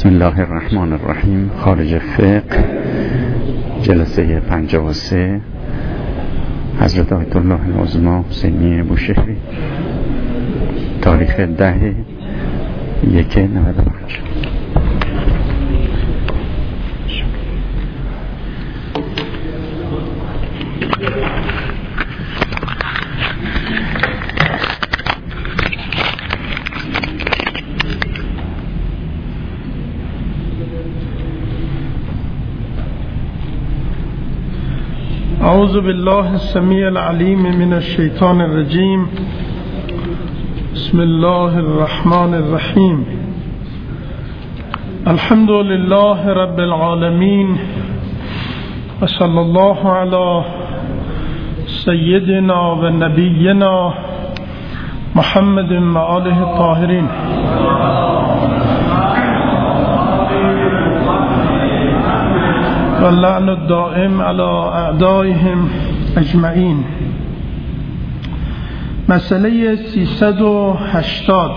الله الرحمن الرحیم. خارج فقه، جلسه 53، حضرت آیت الله العظمی حسینی بوشهری، تاریخ 10/1/95. اعوذ بالله السمیع العلیم من الشیطان الرجیم. بسم الله الرحمن الرحیم. الحمد لله رب العالمین و صلی الله علی سیدنا و نبینا محمد و آله الطاهرین. واللعن الدائم على اعدائهم اجمعین. مسئله 380،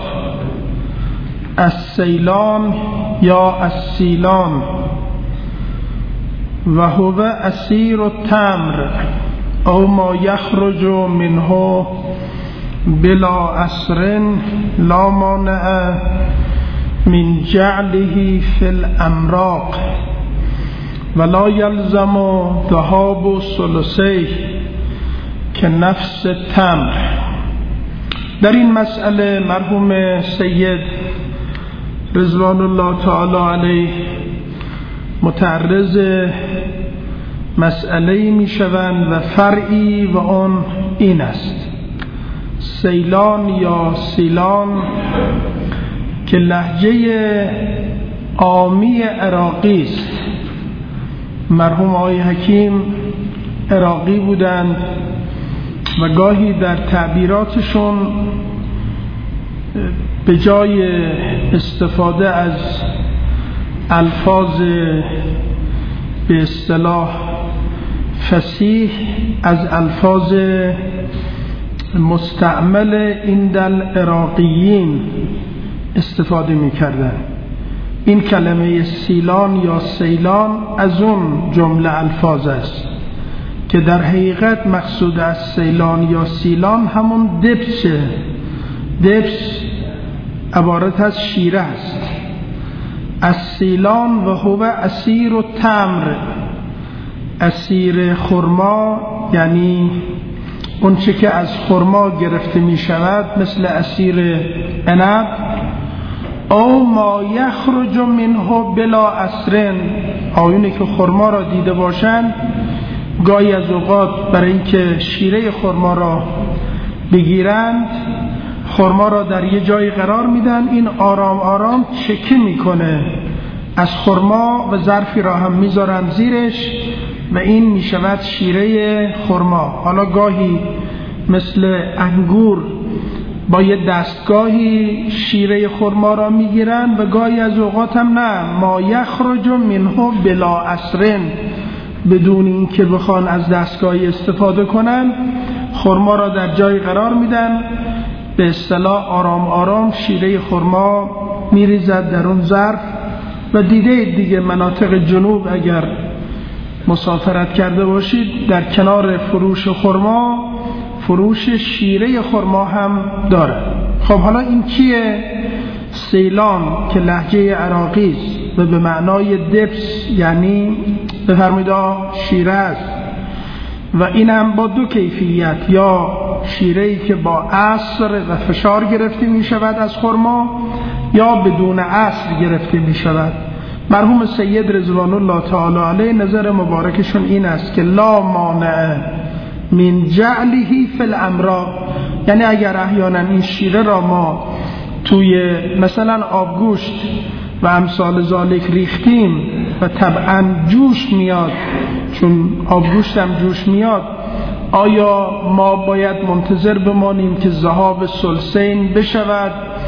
السیلان یا السیلان و هو اسیر التمر او ما یخرج منه بلا اسر لا مانع من جعله فی الامراق ولا یلزم ذهاب ثلثیه که نفس تمر. در این مسئله مرحوم سید رضوان الله تعالی علیه متعرض مسئله می شوند و فرعی و آن این است: سیلان یا سیلان که لهجه عامی عراقی است. مرحوم آقای حکیم عراقی بودند و گاهی در تعبیراتشون به جای استفاده از الفاظ به اصطلاح فصیح از الفاظ مستعمل عند العراقیین استفاده می‌کردند. این کلمه سیلان یا سیلان از اون جمله الفاظ است که در حقیقت مقصود از سیلان یا سیلان همون دبسه. دبس عبارت از شیره است. از سیلان و هو اسیر و تمر، اسیر خرما، یعنی اون چه که از خرما گرفته می شود مثل اسیر عنب. او ما یخرج منه بلا اسرن، آیونی که خرما را دیده باشند گاهی از اوقات برای اینکه شیره خرما را بگیرند خرما را در یه جای قرار میدن، این آرام آرام چکه میکنه از خرما و ظرفی را هم میذارن زیرش و این میشود شیره خرما. حالا گاهی مثل انگور با یه دستگاهی شیره خرما را میگیرن و گاهی از اوقات هم نه، ما یخرج منه بلا اسرن، بدون این که بخوان از دستگاهی استفاده کنن خرما را در جای قرار میدن، به اصطلاح آرام آرام شیره خرما میریزد در اون ظرف. و دیگه مناطق جنوب اگر مسافرت کرده باشید در کنار فروش خرما فروش شیره خرما هم داره. خب حالا این کیه؟ سیلان که لهجه عراقی است و به معنای دبس یعنی بفرمایید شیره است و این هم با دو کیفیت، یا شیره‌ای که با عصر و فشار گرفته می شود از خرما یا بدون عصر گرفته می شود. مرحوم سید رضوان الله تعالی علیه نظر مبارکشون این است که لا مانع من جعله فی الامراق، یعنی اگر احیانا این شیره را ما توی مثلا آبگوشت و امثال ذالک ریختیم و طبعا جوش میاد، چون آبگوشت هم جوش میاد، آیا ما باید منتظر بمانیم که ذهاب ثلثین بشود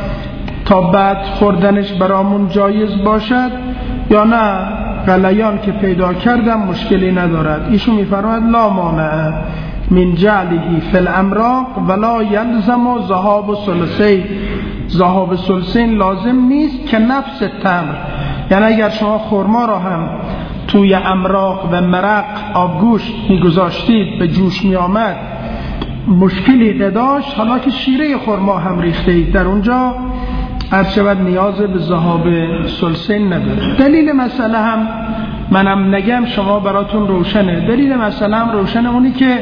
تا بعد خوردنش برامون جایز باشد یا نه غلیان که پیدا کردم مشکلی ندارد؟ ایشون میفرماید لا مانع من جعله فی الامراق ولا یلزم ذهاب ثلثین، ذهاب ثلثین لازم نیست که نفس تمر، یعنی اگر شما خرما را هم توی امراق و مرق آبگوشت میگذاشتید به جوش میآمد مشکلی نداشت، حالا که شیره خرما هم ریخته اید در اونجا هر شود نیاز به ذهاب ثلثین نداره. دلیل مسئله هم منم نگم شما براتون روشنه. دلیل مسئله هم روشنه، اونی که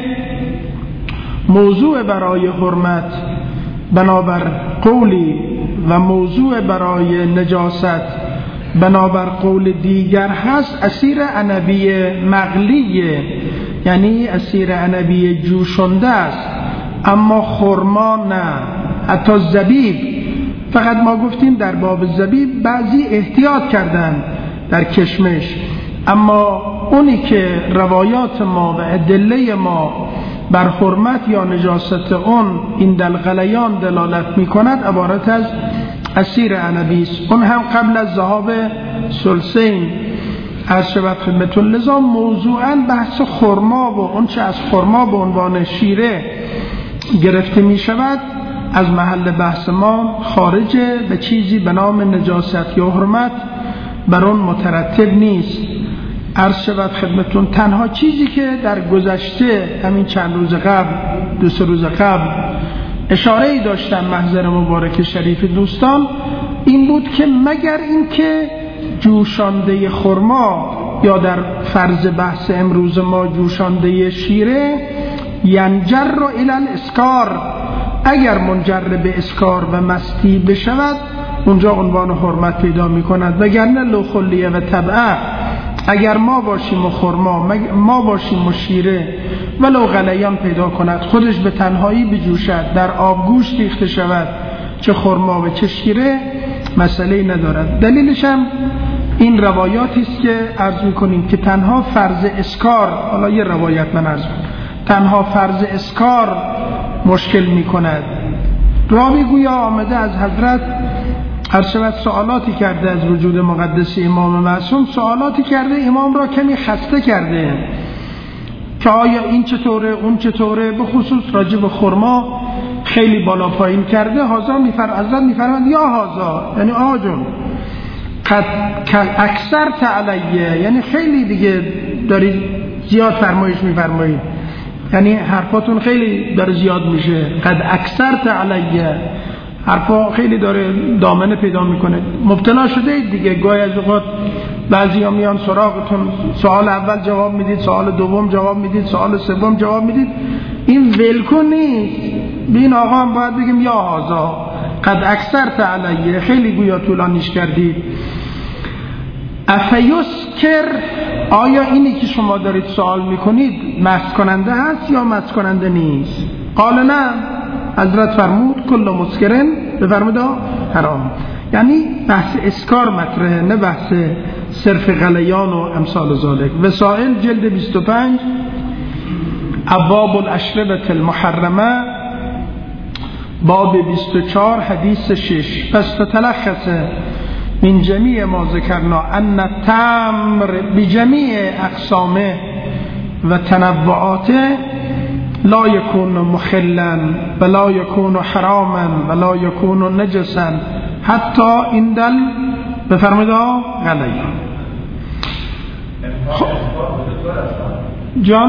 موضوع برای حرمت بنابر قولی و موضوع برای نجاست بنابر قول دیگر هست اسیر عنبی مغلیه، یعنی اسیر عنبی جوشنده است، اما خرما نه. حتی زبیب، فقط ما گفتیم در باب زبیب بعضی احتیاط کردن در کشمش، اما اونی که روایات ما و ادله ما بر حرمت یا نجاست اون این دلغلیان دلالت می کند عبارت از اسیر عنبی است، اون هم قبل از ذهاب ثلثین از شبت خدمتون. لذا موضوعاً بحث خرما و اون چه از خرما به عنوان شیره گرفته می شود از محل بحث ما خارجه و چیزی به نام نجاست یا حرمت بر اون مترتب نیست. عرض شود خدمتون تنها چیزی که در گذشته همین چند روز قبل 2-3 روز قبل اشاره ای داشتم محضر مبارک شریف دوستان این بود که مگر این که جوشانده خرما یا در فرض بحث امروز ما جوشانده شیره ینجر الی الاسکار، اگر منجر به اسکار و مستی بشود اونجا عنوان حرمت پیدا می کند، وگرنه لو خلیه و طبعه اگر ما باشیم و خرما ما باشیم و شیره ولو غلیان پیدا کند خودش به تنهایی بجوشد در آبگوشت ریخته شود چه خرما و چه شیره مسئله ندارد. دلیلش هم این روایاتی است که عرض می‌کنیم که تنها فرض اسکار، حالا یه روایت من عرض کنم، تنها فرض اسکار مشکل می‌کند. راوی گویا آمده از حضرت ارشد سوالاتی کرده از وجود مقدس امام معصوم، سوالاتی کرده امام را کمی خسته کرده که آیا این چطوره اون چطوره، به خصوص راجع به خرما خیلی بالا پایین کرده. حاضر میفرماند یا حاضر، یعنی آقا جون قد اکثر علیه، یعنی خیلی دیگه دارید زیاد فرمایش میفرمایید، یعنی حرفاتون خیلی داره زیاد میشه. قد اکثر علیه، حرفا خیلی داره دامنه پیدا میکنه. مبتلا شده اید دیگه، گاهی از اوقات بعضیا میان سراغتون، سوال اول جواب میدید، سوال دوم جواب میدید، سوال سوم جواب میدید، این ولکن نیست. بین آقا هم باید بگیم یا هازا قد اکثر علیه، خیلی گویا طولانیش کردید. افیسکر، آیا اینی که شما دارید سوال میکنید مست کننده هست یا مست کننده نیست؟ قال نه، حضرت فرمود کل مسکرن، بفرمود حرام. یعنی بحث اسکار مطرحه، نه بحث صرف غلیان و امثال ذالک. وسائل جلد 25 ابواب الاشربة المحرمه باب 24 حدیث 6. پس تلخص من جمیع ما ذکرنا ان التمر بجمیع اقسامه و تنوعاته لا یکون مخلا ولا یکون حراما ولا یکون نجسا حتی ایندل بفرمایید غلیان. جان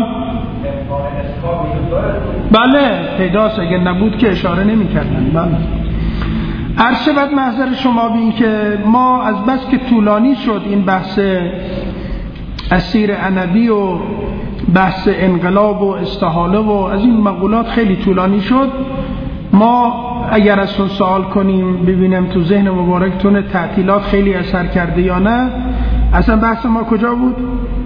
بله پیداست، اگر نبود که اشاره نمی کردن. بله عرشبت محضر شما بین که ما از بس که طولانی شد این بحث اسیر عنبی و بحث انقلاب و استحاله و از این مقولات خیلی طولانی شد، ما اگر از اون سوال کنیم ببینیم تو ذهن مبارکتون تعطیلات خیلی اثر کرده یا نه. اصلا بحث ما کجا بود؟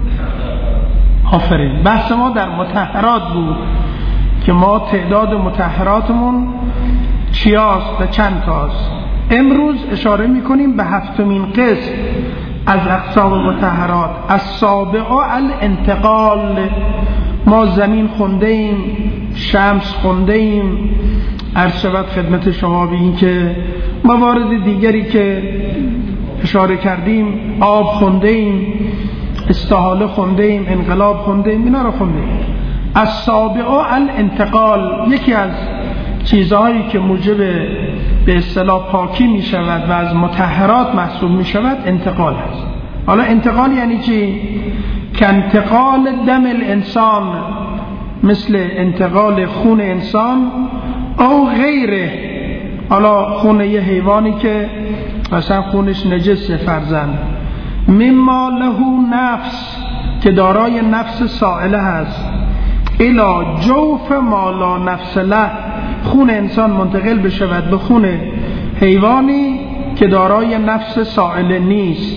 آفرین، بحث ما در مطهرات بود که ما تعداد مطهراتمون چیاست و چند تاست. امروز اشاره میکنیم به 7مین قسم از اقسام مطهرات، السابعه الانتقال. ما زمین خونده ایم، شمس خونده ایم، عرض شود خدمت شما به این که موارد دیگری که اشاره کردیم، آب خونده ایم، استحاله خونده ایم، انقلاب خونده ایم، اینا رو خونده ایم. السابعه الانتقال، یکی از چیزهایی که موجب به اصطلاح پاکی می شود و از مطهرات محسوب می شود انتقال است. حالا انتقال یعنی چی؟ که انتقال دم الانسان، مثل انتقال خون انسان، او غیره، حالا خون یه حیوانی که مثلا خونش نجسه فرزند، مما له نفس، که دارای نفس سائله هست، الی جوف ما لا نفس له، خون انسان منتقل بشود به خون حیوانی که دارای نفس سائله نیست،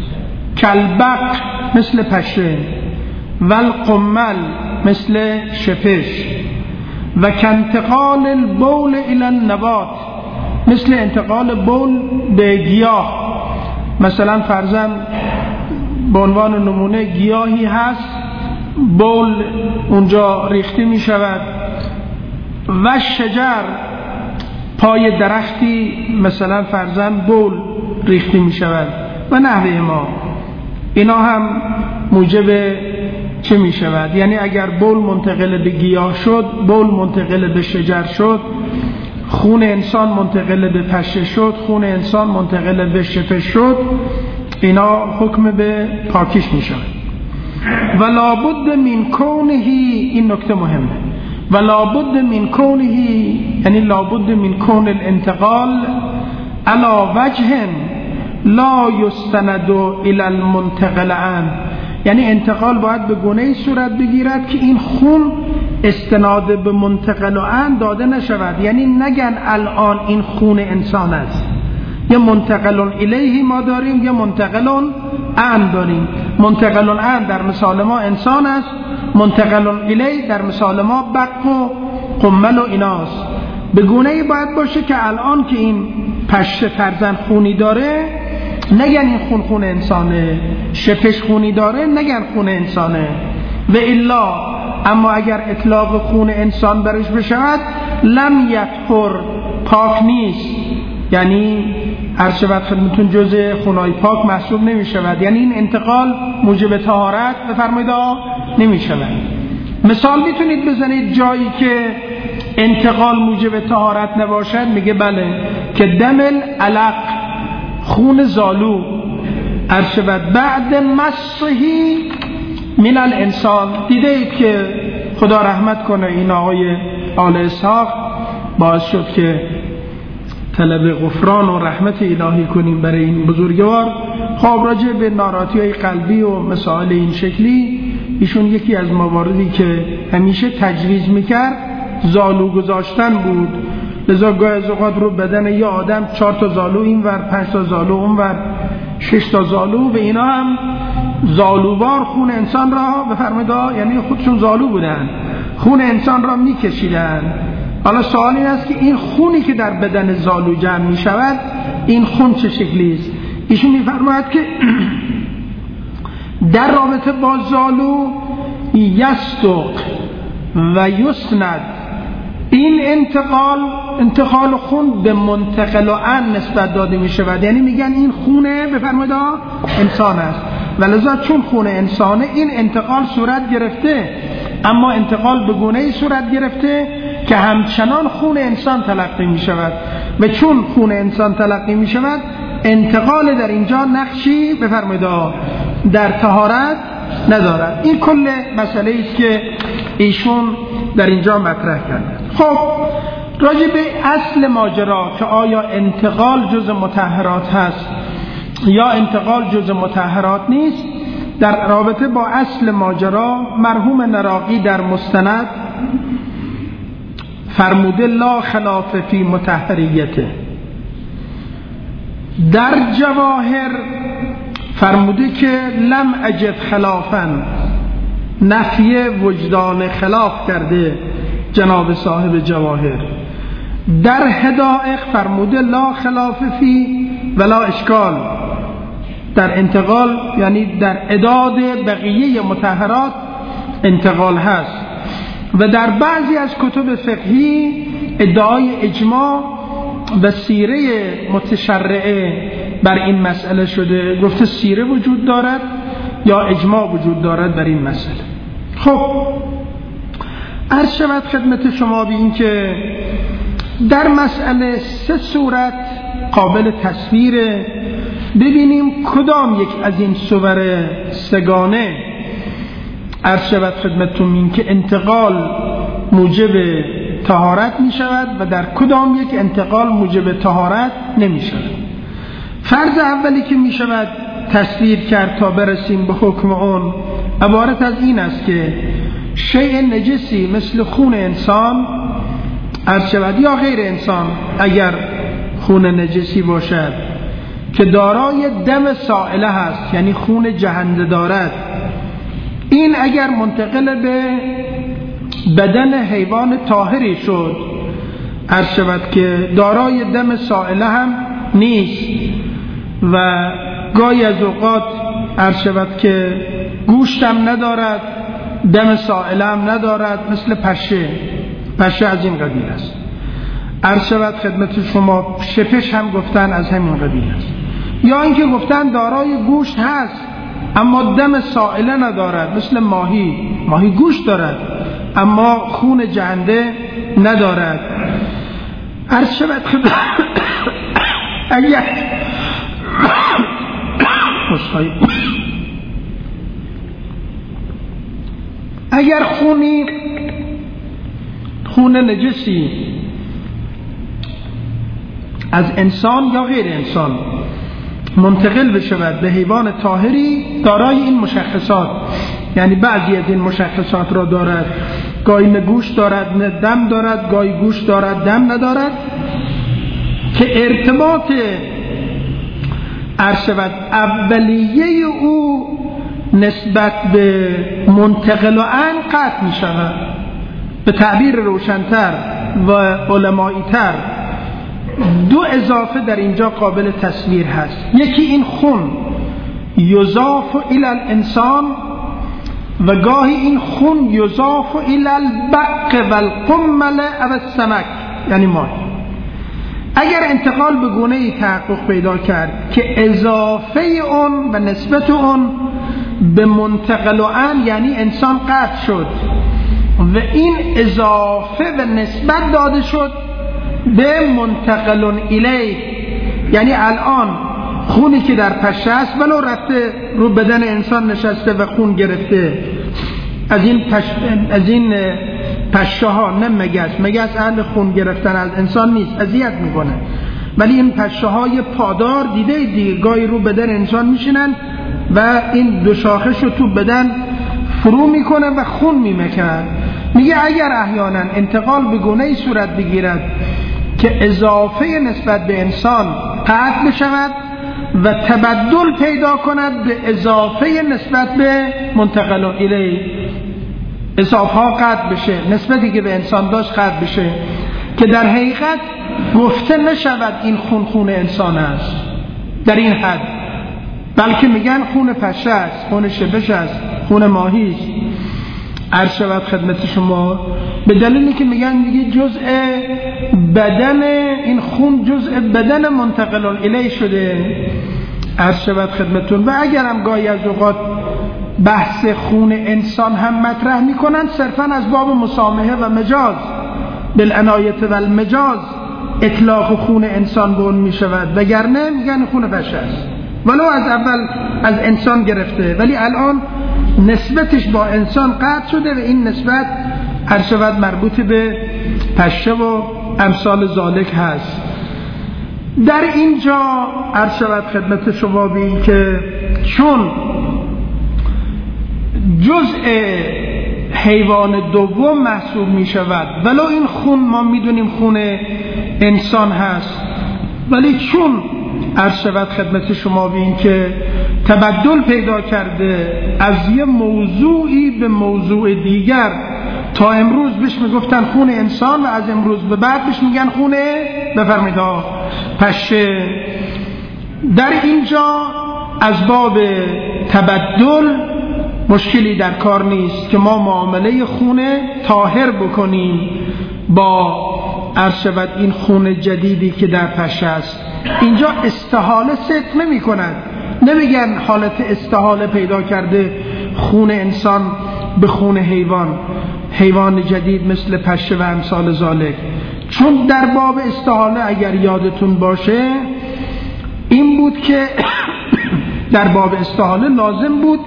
کلبق مثل پشه، والقمل مثل شپش، و کانتقال البول الی النبات، مثل انتقال بول به گیاه. مثلا فرضاً به عنوان نمونه گیاهی هست، بول اونجا ریخته می شود، و شجر، پای درختی مثلا فرضاً بول ریخته می شود و نحوه ما، اینا هم موجب چه می شود؟ یعنی اگر بول منتقل به گیاه شد، بول منتقل به شجر شد، خون انسان منتقل به پشه شد، خون انسان منتقل به شپش شد، اینا حکم به پاکیش می شود. و لابد من کونه، این نکته مهمه، و لابد من کونه، یعنی لابد من کون الانتقال علی وجه لا یستند الی المنتقل عنه، یعنی انتقال باید به گونه‌ای صورت بگیرد که این خون استناد به منتقل عنه داده نشود. یعنی نگن الان این خون انسان است، یه منتقل الیه ما داریم، یه منتقل عنه داریم. منتقل عنه در مثال ما انسان است، منتقل الیه در مثال ما بق و قمل و ایناست. به گونه‌ای باید باشه که الان که این پشه فرزند خونی داره نگن این خون انسانه، شپش خونی داره نگن خون انسانه. و الا، اما اگر اطلاق خون انسان برش بشود، لم یطهر، پاک نیست، یعنی هر شود خدمتون جزء خونای پاک محسوب نمی شود. یعنی این انتقال موجب طهارت بفرمایید نمی شود. مثال میتونید بزنید جایی که انتقال موجب طهارت نباشد؟ میگه بله، که دم العلق، خون زالو، هر شود بعد مسحی من الانسان. دیده اید که خدا رحمت کنه این آقای آل اسحاق باعث شد که طلب غفران و رحمت الهی کنیم برای این بزرگوار. خب راجع به ناراحتی‌های قلبی و مسائل این شکلی، ایشون یکی از مواردی که همیشه تجویز میکرد زالو گذاشتن بود. لذا گاهی از اوقات رو بدن یه آدم 4 تا زالو این ور، 5 تا زالو اون ور، 6 تا زالو، و اینا هم زالوبار خون انسان را بفرمایید، یعنی خودشون زالو بودن، خون انسان را میکشیدن. حالا سوال این است که این خونی که در بدن زالو جمع می شود، این خون چه شکلی است؟ ایشون میفرماید که در رابطه با زالو یستق و یسند، این انتقال خون به منتقل عنه نسبت داده می شود. یعنی میگن این خونه بفرمایید انسان است، ولذا چون خون انسانه این انتقال صورت گرفته، اما انتقال به گونه‌ای صورت گرفته که همچنان خون انسان تلقی می شود، و چون خون انسان تلقی می شود انتقال در اینجا نقشی بفرمایید در طهارت ندارد. این کل مسئله است که ایشون در اینجا مطرح کرد. خب راجع به اصل ماجرا که آیا انتقال جز مطهرات هست یا انتقال جز مطهرات نیست، در رابطه با اصل ماجرا مرحوم نراقی در مستند فرموده لا خلاف فی مطهریته. در جواهر فرموده که لم اجد خلافا، نفی وجدان خلاف کرده جناب صاحب جواهر. در حدائق فرموده لا خلاف فی ولا اشکال، در انتقال یعنی در اعداد بقیه مطهرات انتقال هست. و در بعضی از کتب فقهی ادعای اجماع و سیره متشرعه بر این مسئله شده، گفته سیره وجود دارد یا اجماع وجود دارد بر این مسئله. خب عرض شود خدمت شما به این که در مسئله 3 صورت قابل تصویر ببینیم کدام یک از این صور سگانه عرض شود خدمتتون این که انتقال موجب طهارت می شود و در کدام یک انتقال موجب طهارت نمی شود. فرض اولی که می شود تصویر کرد تا برسیم به حکم اون عبارت از این است که شیء نجسی مثل خون انسان عرض شود یا غیر انسان اگر خون نجسی باشد که دارای دم سائله هست، یعنی خون جهنده دارد، این اگر منتقل به بدن حیوان طاهری شد عرض شود که دارای دم سائله هم نیست و گاهی از اوقات عرض شود که گوشت هم ندارد، دم سائله هم ندارد، مثل پشه از این قبیل است. عرض شود خدمت شما شپش هم گفتن از همین قبیل است. یا اینکه گفتن دارای گوشت هست اما دم سائله ندارد، مثل ماهی گوشت دارد اما خون جهنده ندارد. عرض شود اگر خون نجسی از انسان یا غیر انسان منتقل بشود به حیوان طاهری دارای این مشخصات، یعنی بعضی از این مشخصات را دارد، گاهی نه گوشت دارد نه دم دارد، گاهی گوشت دارد دم ندارد، که ارتباط عرض شود اولیه او نسبت به منتقل و عن قطع می شود. به تعبیر روشنتر و علمایی تر دو اضافه در اینجا قابل تصویر هست. یکی این خون یضاف الی الانسان و گاهی این خون یضاف الی البق و القمل و السمک، یعنی ماهی. اگر انتقال به گونه‌ای تحقق پیدا کرد که اضافه اون و نسبت اون به منتقل و عن یعنی انسان قطع شد و این اضافه و نسبت داده شد به منتقل الیه، یعنی الان خونی که در پشه است ولو رفته رو بدن انسان نشسته و خون گرفته، از این پشه ها نه مگس اهل خون گرفتن از انسان نیست، اذیت میکنه، ولی این پشه های پادار دیده گاهی رو بدن انسان میشینن و این دو شاخش رو تو بدن فرو میکنه و خون میمکن. میگه اگر احیانا انتقال به گونه‌ای صورت بگیرد که اضافه نسبت به انسان قطع بشود و تبدل پیدا کند به اضافه نسبت به منتقل الیه، اضافه ها قطع بشه، نسبتی که به انسان داشت قطع بشه، که در حقیقت گفته نشود این خون انسان است در این حد، بلکه میگن خون پشه است، خون شپش است، خون ماهی است. عرض شود خدمت شما به دلیلی که میگن دیگه جزء بدن این خون جزء بدن منتقل الیه شده. عرض شود خدمتون و اگرم گاهی از اوقات بحث خون انسان هم مطرح میکنن صرفا از باب مسامحه و مجاز، بالعنایت و المجاز اطلاق خون انسان به اون میشود، وگرنه میگن خون پشه است ولو از اول از انسان گرفته، ولی الان نسبتش با انسان قطع شده و این نسبت هر شود مربوط به پشه و امثال ذالک هست. در اینجا عرض شود خدمت شما بین که چون جزء حیوان دوم محسوب می شود، ولو این خون ما میدونیم خون انسان هست، ولی چون عرض شود خدمت شما بین که تبدل پیدا کرده از یه موضوعی به موضوع دیگر، تا امروز بهش میگفتن خون انسان و از امروز به بعد بهش میگن خون بفرمایید پشه. در اینجا از باب تبدل مشکلی در کار نیست که ما معامله خون طاهر بکنیم با عرض شود این خون جدیدی که در پشه است. اینجا استحاله صدق نمی کند، نمیگن حالت استحاله پیدا کرده خون انسان به خون حیوان جدید مثل پشه و امثال ذالک، چون در باب استحاله اگر یادتون باشه این بود که در باب استحاله لازم بود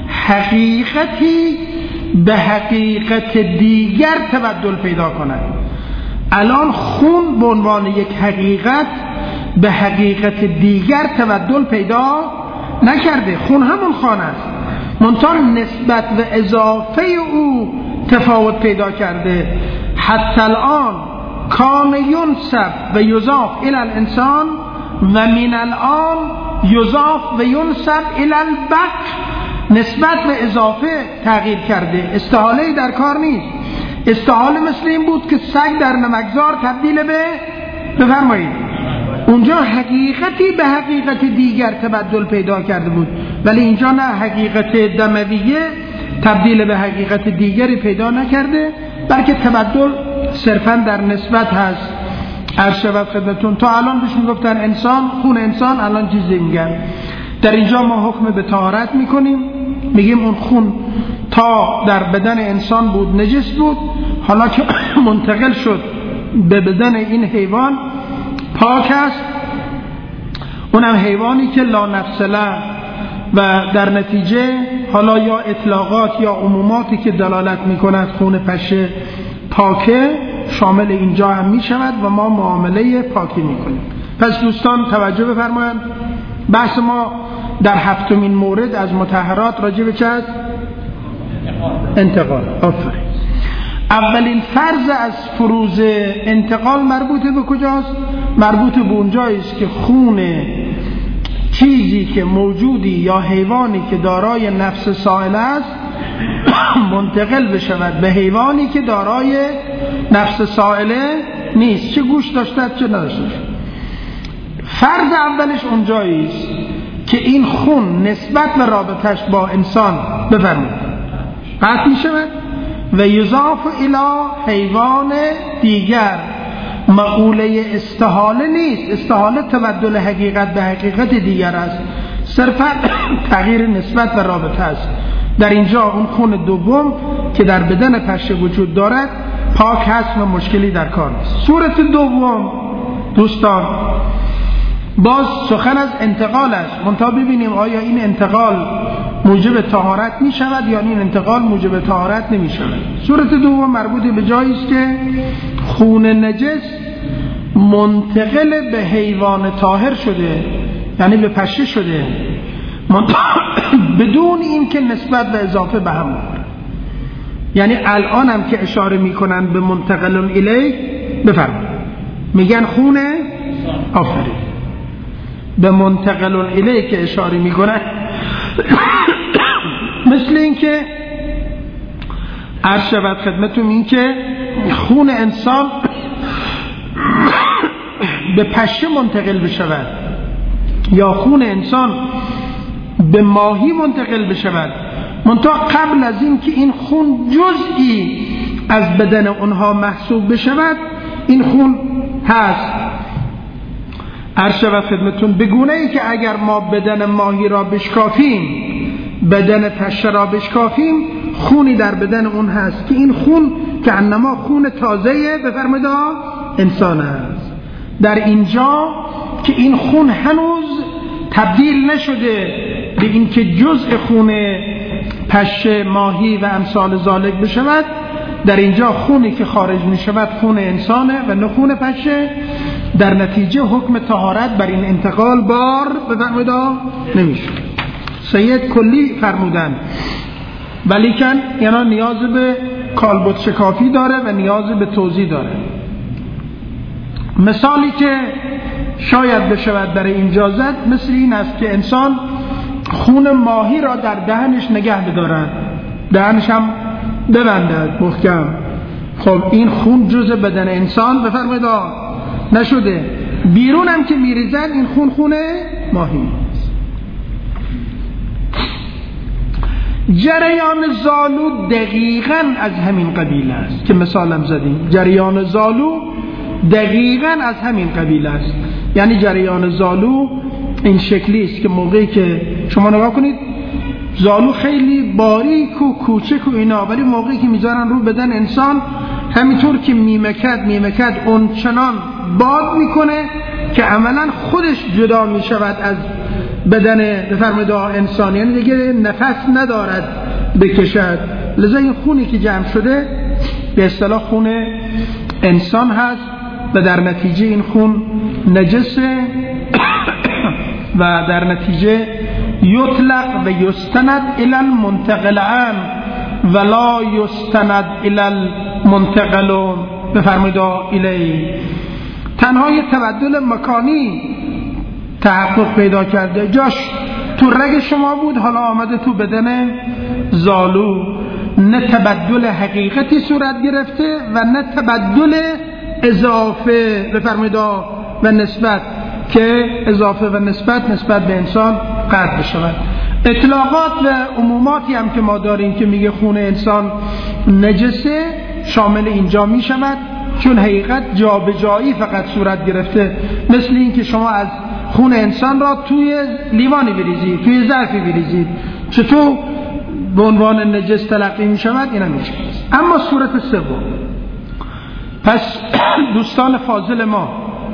حقیقتی به حقیقت دیگر تبدل پیدا کند. الان خون به عنوان یک حقیقت به حقیقت دیگر تبدل پیدا نکرده. خون همون خانه است، منتها نسبت و اضافه او تفاوت پیدا کرده. حتی الان کان ینسب و یضاف الی الانسان و من الان یضاف و ینسب الی البقر. نسبت و اضافه تغییر کرده. استحاله در کار نیست. استحاله مثل این بود که سگ در نمکزار تبدیل به بفرمایید اونجا حقیقتی به حقیقت دیگر تبدل پیدا کرده بود، ولی اینجا نه، حقیقت دمویه تبدیل به حقیقت دیگری پیدا نکرده، بلکه تبدل صرفا در نسبت هست. عرض شود خدمتون تا الان بهش میگفتن انسان، خون انسان، الان چیزی میگن. در اینجا ما حکم به طهارت میکنیم، میگیم اون خون تا در بدن انسان بود نجس بود، حالا که منتقل شد به بدن این حیوان پاک است. اونم حیوانی که لا نفس له و در نتیجه حالا یا اطلاقات یا عموماتی که دلالت میکند خون پشه پاکه شامل اینجا هم میشود و ما معامله پاکی میکنیم. پس دوستان توجه بفرمایید، بحث ما در هفتمین مورد از مطهرات راجع به چه است؟ انتقال. آفرین. اولین فرض از فروض انتقال مربوط به کجاست؟ مربوط به اونجایی است که خون چیزی که موجودی یا حیوانی که دارای نفس سائله است منتقل بشود به حیوانی که دارای نفس سائله نیست، چه گوش داشته چه نداشته. فرض اولش اونجایی است که این خون نسبت به رابطش با انسان بفرمایید قطع می شود و یضاف الی حیوان دیگر. مقوله استحاله نیست. استحاله تبدل حقیقت به حقیقت دیگر است، صرفا تغییر نسبت و رابطه است. در اینجا اون خون دوم که در بدن پشه وجود دارد پاک هست و مشکلی در کار نیست. صورت دوم دوستان باز سخن از انتقال است، منتها ببینیم آیا این انتقال موجب طهارت می شود یا این انتقال موجب طهارت نمی شود. صورت دوم مربوط به جایی است که خون نجس منتقل به حیوان طاهر شده، یعنی به پشه شده، بدون این که نسبت و اضافه به هم بخوره. یعنی الان هم که اشاره می کنن به منتقل الیه بفرمایید میگن خون آفرین. به منتقل الیه که اشاره می کنن مثل این که عرض شود خدمتون این که خون انسان به پشه منتقل بشود یا خون انسان به ماهی منتقل بشود، منتها قبل از این که این خون جزئی از بدن اونها محسوب بشود این خون هست. عرض شود خدمتون به گونه ای که اگر ما بدن ماهی را بشکافیم، بدن پشه را بشکافیم، خونی در بدن اون هست که این خون که انما خون تازه بفرمایید انسان است. در اینجا که این خون هنوز تبدیل نشده به این که جزء خون پشه، ماهی و امثال ذالک بشود، در اینجا خونی که خارج می شود خون انسانه و نه خون پشه. در نتیجه حکم طهارت بر این انتقال بار بفرمایید نمیشه. سید کلی فرمودن ولیکن اینا نیاز به کالبد شکافی داره و نیاز به توضیح داره. مثالی که شاید بشود برای اینجا زد مثل این است که انسان خون ماهی را در دهنش نگه بدارد، دهنش هم ببندد محکم. خب این خون جزء بدن انسان بفرمایید نشده، بیرون هم که میریزن این خون ماهی. جریان زالو دقیقاً از همین قبیل است که مثالم زدیم. جریان زالو دقیقاً از همین قبیل است. یعنی جریان زالو این شکلی است که موقعی که شما نگاه کنید زالو خیلی باریک و کوچک و اینا، ولی موقعی که میذارن رو بدن انسان همینطور که میمکد اون چنان باد میکنه که عملا خودش جدا میشود از بدن بفرمایید انسان، یعنی دیگه نفس ندارد بکشد. لذا این خونی که جمع شده به اصطلاح خون انسان هست و در نتیجه این خون نجسه و در نتیجه یطلق و یستند الی المنتقلان ولا یستند الی المنتقلون بفرمایید الی. تنها یه تبدل مکانی تحقق پیدا کرده، جاش تو رگ شما بود حالا آمده تو بدن زالو. نه تبدل حقیقتی صورت گرفته و نه تبدل اضافه بفرمایید و نسبت، که اضافه و نسبت به انسان قطع بشود. اطلاقات و عموماتی هم که ما داریم که میگه خون انسان نجسه شامل اینجا میشود، چون حقیقت جابجایی فقط صورت گرفته. مثل این که شما از خون انسان را توی لیوانی بریزید، توی ظرفی بریزید، چطور به عنوان نجس تلقی میشود؟ این هم میشه. اما صورت سوم، پس دوستان فاضل ما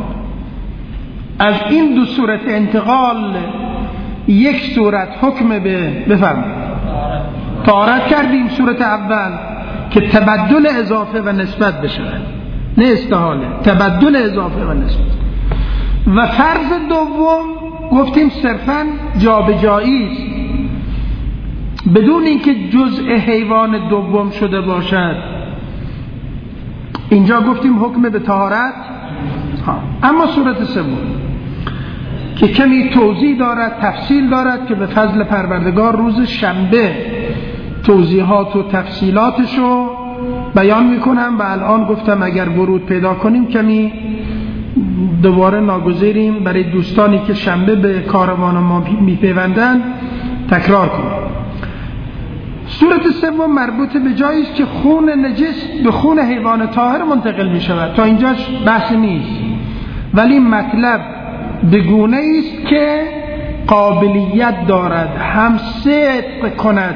از این دو صورت انتقال یک صورت حکم به بفرمایید طهارت کردیم. صورت اول که تبدل اضافه و نسبت بشه، نه استحاله، تبدل اضافه و نسبت. و فرض دوم گفتیم صرفاً جابجایی است بدون اینکه جزء حیوان دوم شده باشد. اینجا گفتیم حکم به طهارت. اما صورت سوم که کمی توضیح دارد، تفصیل دارد، که به فضل پروردگار روز شنبه توضیحات و تفصیلاتشو بیان میکنم. و الان گفتم اگر ورود پیدا کنیم کمی دوباره ناگزیریم برای دوستانی که شنبه به کاروان ما میپیوندن تکرار کنیم. صورت سوم مربوط به جایی است که خون نجس به خون حیوان طاهر منتقل می شود. تا اینجاش بحث نیست، ولی مطلب به گونه است که قابلیت دارد هم صدق کند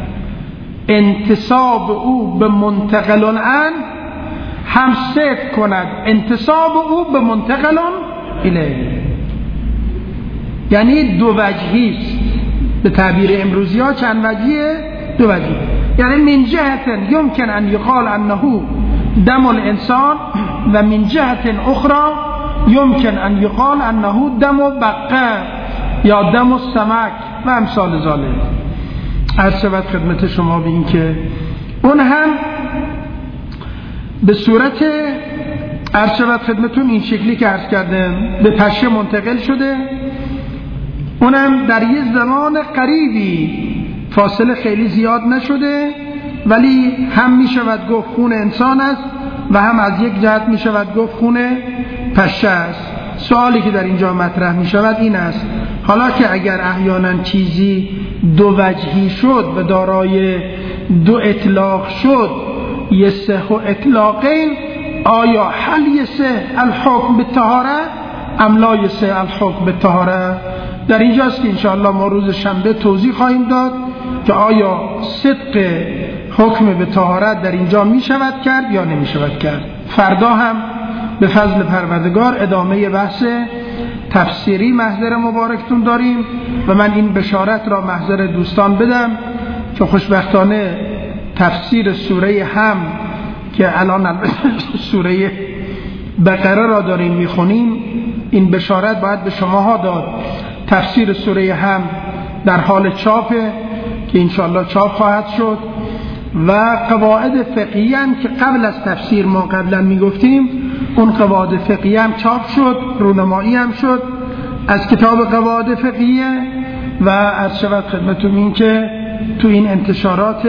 انتساب او به منتقلون ان، هم صدق کند انتساب او به منتقلون الیه. یعنی دو وجهی است، به تعبیر امروزی ها چند وجهیه؟ دو وجهی. یعنی من جهت يمكن ان يقال انه دم الانسان و من جهت اخرى يمكن ان يقال انه دم بقه یا دم السمك و امثال ذالک. عرض شود خدمت شما به این که اون هم به صورت عرض شود خدمتون این شکلی که عرض کردم به پشه منتقل شده، اونم در یه زمان قریبی، فاصله خیلی زیاد نشده، ولی هم می شود گفت خون انسان است و هم از یک جهت می شود گفت خون پشه است. سوالی که در اینجا مطرح می شود این است، حالا که اگر احیانا چیزی دو وجهی شد و دارای دو اطلاق شد، یه صح و اطلاقین، آیا هل یصح الحکم بالطهاره ام لا یصح الحکم بالطهاره؟ در اینجاست که انشاءالله ما روز شنبه توضیح خواهیم داد که آیا صدق حکم به طهارت در اینجا می شود کرد یا نمی شود کرد. فردا هم به فضل پروردگار ادامه بحث تفسیری محضر مبارکتون داریم و من این بشارت را محضر دوستان بدم که خوشبختانه تفسیر سوره هم که الان سوره بقره را داریم میخونیم، این بشارت باید به شماها داد. تفسیر سوره هم در حال چاپه که انشاءالله چاپ خواهد شد و قواعد فقهی هم که قبل از تفسیر ما قبلا میگفتیم، اون قواعد فقهی هم چاپ شد، رونمایی هم شد از کتاب قواعد فقهیه. و عرض شود خدمتون این که تو این انتشارات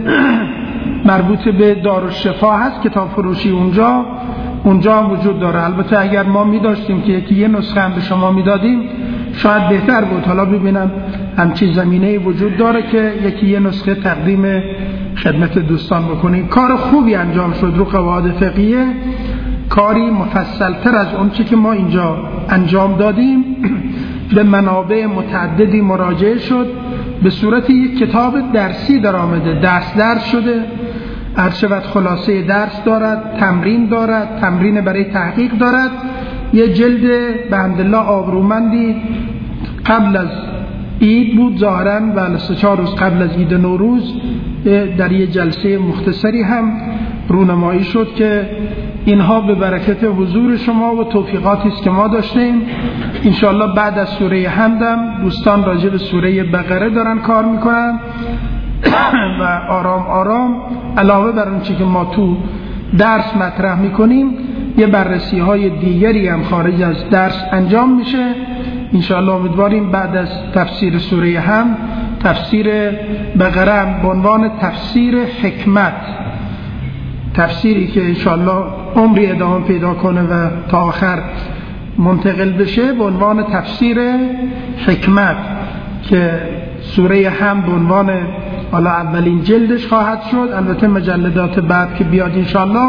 مربوط به دارالشفا هست، کتاب فروشی اونجا هم وجود داره. البته اگر ما می داشتیم که یه نسخه هم به شما می دادیم شاید بهتر بود. حالا ببینم همچین زمینه وجود داره که یه نسخه تقدیم خدمت دوستان بکنیم. کار خوبی انجام شد رو قواعد فقهیه، کاری مفصلتر از اون چی که ما اینجا انجام دادیم. به منابع متعددی مراجعه شد، به صورت یک کتاب درسی در آمده، درس شده. عرض شود خلاصه درس دارد، تمرین دارد، تمرین برای تحقیق دارد. یه جلد به حمدالله آبرومندی قبل از عید بود ظاهراً و 3-4 روز قبل از عید نوروز در یه جلسه مختصری هم رونمایی شد که اینها به برکت حضور شما و توفیقاتی است که ما داشتیم. انشاءالله بعد از سوره حمد هم دوستان راجع به سوره بقره دارن کار میکنن و آرام آرام علاوه بر اون چیزی که ما تو درس مطرح میکنیم یه بررسی های دیگری هم خارج از درس انجام میشه. انشاءالله امیدواریم بعد از تفسیر سوره حمد تفسیر بقره هم به عنوان تفسیر حکمت، تفسیری که انشاءالله عمری ادامه پیدا کنه و تا آخر منتقل بشه، به عنوان تفسیر حکمت که سوره حمد به عنوان حالا اولین جلدش خواهد شد. البته مجلدات بعد که بیاد انشاءالله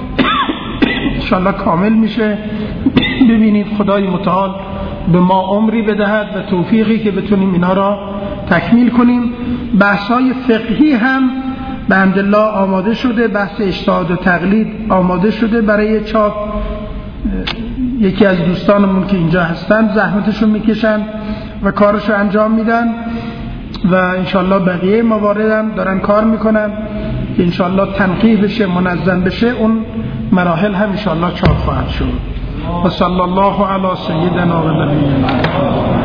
کامل میشه. ببینید خدای متعال به ما عمری بدهد و توفیقی که بتونیم اینا را تکمیل کنیم. بحث‌های فقهی هم به حمدالله آماده شده، بحث اجتهاد و تقلید آماده شده برای چاپ. یکی از دوستانمون که اینجا هستن زحمتشون میکشن و کارشو انجام میدن و انشالله بقیه موارد هم دارن کار میکنن که انشالله تنقیح بشه، منظم بشه. اون مراحل هم انشالله چاپ خواهد شد. و صلی الله علی سیدنا و نبینا.